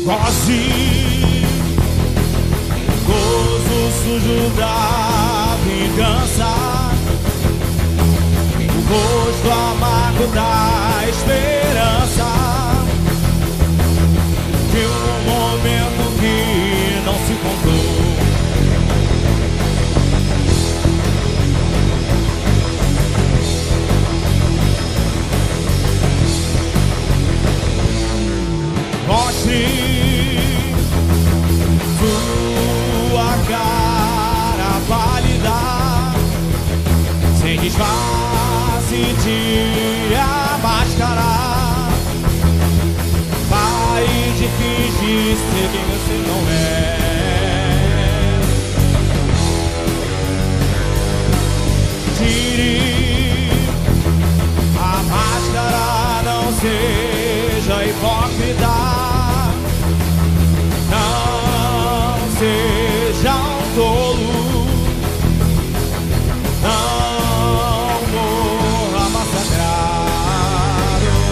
Goze, gozo sujo da vingança, o gosto amargo da esperança, de um momento que não se contou. Mostre sua cara pálida, sem disfarce, tire a máscara. Pare de fingir ser quem você não é. Tire a máscara, não seja hipócrita. Não seja um tolo, não morra massacrado.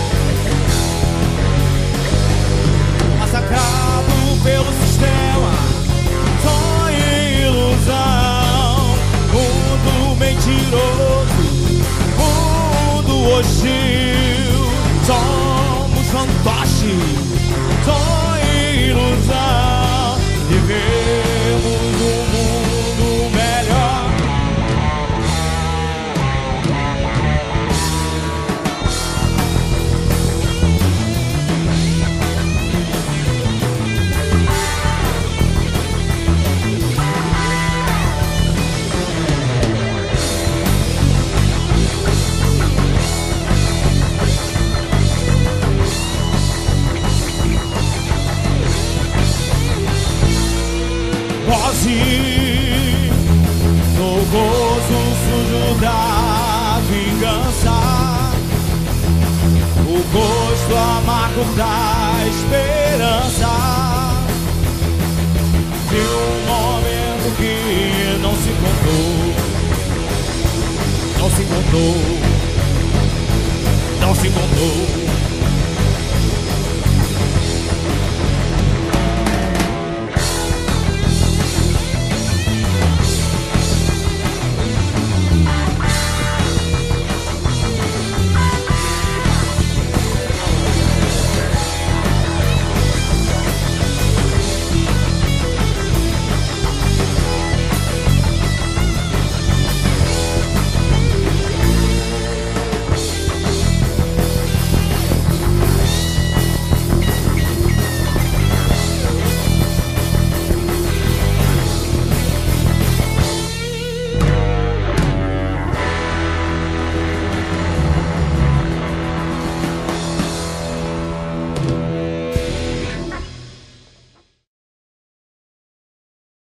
Massacrado pelo sistema, sonho e ilusão. Mundo mentiroso, mundo hostil. Somos fantoches, sonho e ilusão. Vivemos um mundo melhor. Goze no gozo sujo da vingança, o gosto amargo da esperança, de um momento que não se contou, não se contou.